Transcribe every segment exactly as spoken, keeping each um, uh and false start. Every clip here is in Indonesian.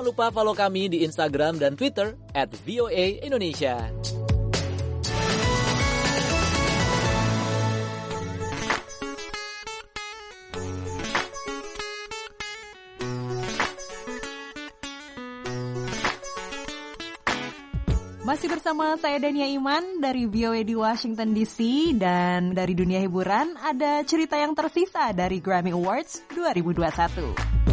Jangan lupa follow kami di Instagram dan Twitter at V O A Indonesia. Masih bersama saya Dania Iman dari V O A di Washington D C, dan dari dunia hiburan ada cerita yang tersisa dari Grammy Awards dua ribu dua puluh satu.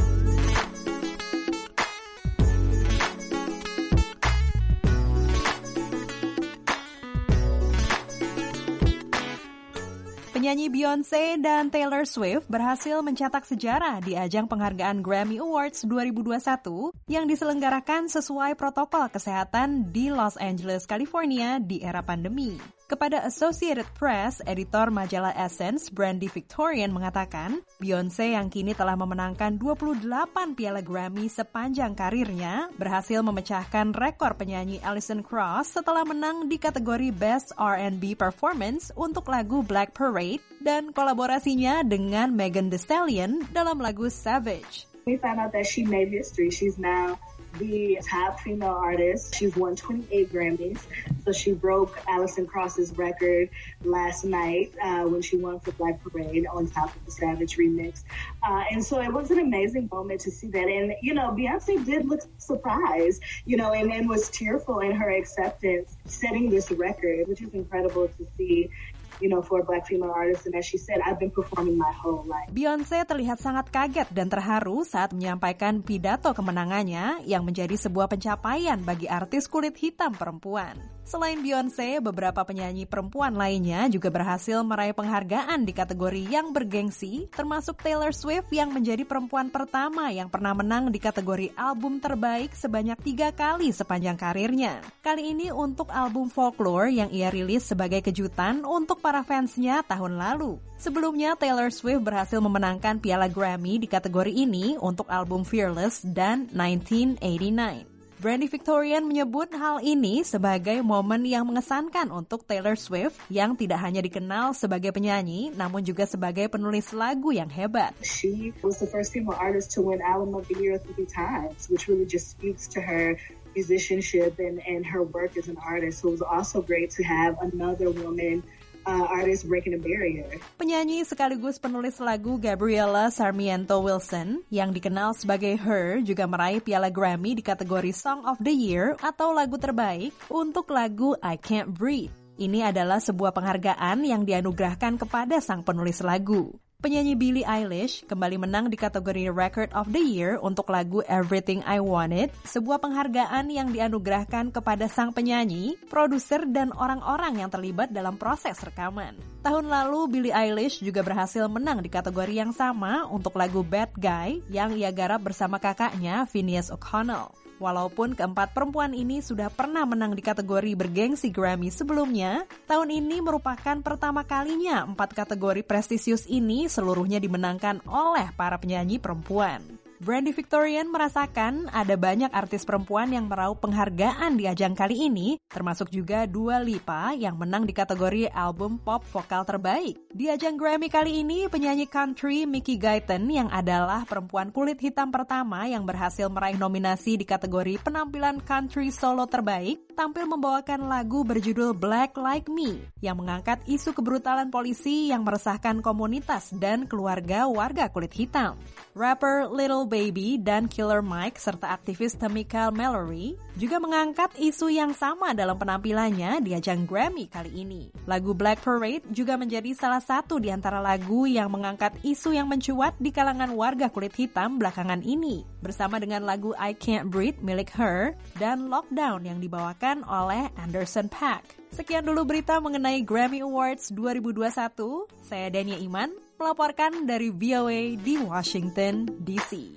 Penyanyi Beyonce dan Taylor Swift berhasil mencetak sejarah di ajang penghargaan Grammy Awards dua ribu dua puluh satu yang diselenggarakan sesuai protokol kesehatan di Los Angeles, California di era pandemi. Kepada Associated Press, editor majalah Essence, Brandy Victorian mengatakan, Beyonce yang kini telah memenangkan dua puluh delapan piala Grammy sepanjang karirnya, berhasil memecahkan rekor penyanyi Alison Krauss setelah menang di kategori Best R and B Performance untuk lagu Black Parade dan kolaborasinya dengan Megan Thee Stallion dalam lagu Savage. We found out that she made history. She's now the top female artist. She's won twenty-eight Grammys. So she broke Alison Krauss's record last night uh, when she won for Black Parade on top of the Savage remix. Uh, and so it was an amazing moment to see that. And, you know, Beyonce did look surprised, you know, and, and was tearful in her acceptance, setting this record, which is incredible to see. You know, for a black female artist, and as she said, I've been performing my whole life. Beyonce terlihat sangat kaget dan terharu saat menyampaikan pidato kemenangannya yang menjadi sebuah pencapaian bagi artis kulit hitam perempuan. Selain Beyonce, beberapa penyanyi perempuan lainnya juga berhasil meraih penghargaan di kategori yang bergengsi, termasuk Taylor Swift yang menjadi perempuan pertama yang pernah menang di kategori album terbaik sebanyak tiga kali sepanjang karirnya. Kali ini untuk album Folklore yang ia rilis sebagai kejutan untuk para fansnya tahun lalu. Sebelumnya, Taylor Swift berhasil memenangkan piala Grammy di kategori ini untuk album Fearless dan nineteen eighty-nine. Brandy Victorian menyebut hal ini sebagai momen yang mengesankan untuk Taylor Swift yang tidak hanya dikenal sebagai penyanyi, namun juga sebagai penulis lagu yang hebat. She was the first female artist to win Album of the Year three times, which really just speaks to her musicianship and, and her work as an artist. So it was also great to have another woman Uh, artist breaking a barrier. Penyanyi sekaligus penulis lagu Gabriela Sarmiento Wilson yang dikenal sebagai Her juga meraih piala Grammy di kategori Song of the Year atau lagu terbaik untuk lagu I Can't Breathe. Ini adalah sebuah penghargaan yang dianugerahkan kepada sang penulis lagu. Penyanyi Billie Eilish kembali menang di kategori Record of the Year untuk lagu Everything I Wanted, sebuah penghargaan yang dianugerahkan kepada sang penyanyi, produser, dan orang-orang yang terlibat dalam proses rekaman. Tahun lalu, Billie Eilish juga berhasil menang di kategori yang sama untuk lagu Bad Guy yang ia garap bersama kakaknya, Finneas O'Connell. Walaupun keempat perempuan ini sudah pernah menang di kategori bergengsi Grammy sebelumnya, tahun ini merupakan pertama kalinya empat kategori prestisius ini seluruhnya dimenangkan oleh para penyanyi perempuan. Brandy Victorian merasakan ada banyak artis perempuan yang meraup penghargaan di ajang kali ini, termasuk juga Dua Lipa yang menang di kategori album pop vokal terbaik. Di ajang Grammy kali ini, penyanyi country Mickey Guyton yang adalah perempuan kulit hitam pertama yang berhasil meraih nominasi di kategori penampilan country solo terbaik, tampil membawakan lagu berjudul Black Like Me yang mengangkat isu kebrutalan polisi yang meresahkan komunitas dan keluarga warga kulit hitam. Rapper Little Baby dan Killer Mike serta aktivis Tamika Mallory juga mengangkat isu yang sama dalam penampilannya di ajang Grammy kali ini. Lagu Black Parade juga menjadi salah satu di antara lagu yang mengangkat isu yang mencuat di kalangan warga kulit hitam belakangan ini, bersama dengan lagu I Can't Breathe milik Her dan Lockdown yang dibawakan oleh Anderson .Paak. Sekian dulu berita mengenai Grammy Awards dua ribu dua puluh satu. Saya Dania Iman melaporkan dari V O A di Washington D C.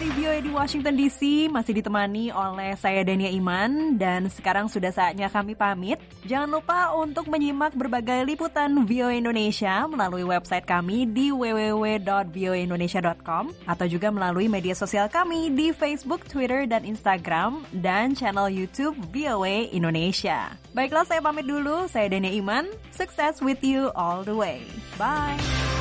dari V O A di Washington D C masih ditemani oleh saya Dania Iman dan sekarang sudah saatnya kami pamit. Jangan lupa untuk menyimak berbagai liputan V O A Indonesia melalui website kami di w w w dot v o a indonesia dot com atau juga melalui media sosial kami di Facebook, Twitter, dan Instagram dan channel YouTube V O A Indonesia. Baiklah, saya pamit dulu. Saya Dania Iman. Success with you all the way. Bye.